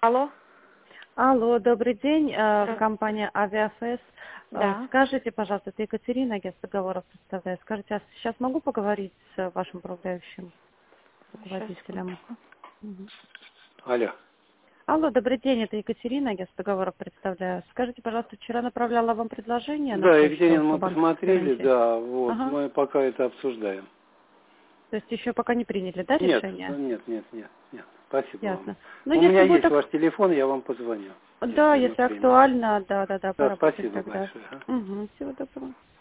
Алло. Алло, добрый день, Да. компания Авиафест. Да. Скажите, пожалуйста, это Екатерина, агентство договоров представляет. Скажите, а сейчас могу поговорить с вашим управляющим Сейчас. руководителем? Мгм. Алло. Алло, добрый день, это Екатерина, агентство договоров представляю. Скажите, пожалуйста, вчера направляла вам предложение на Да, почту Екатерина, по мы банковской посмотрели, гарантии? да, вот, Ага. мы пока это обсуждаем. То есть еще пока не приняли, да, Нет, решение? нет, спасибо вам. Ясно. Ну, У если меня будет... есть ваш телефон, я вам позвоню. Да, Мы если примем. актуально, да, Да, поработать спасибо тогда. большое. Угу, всего доброго.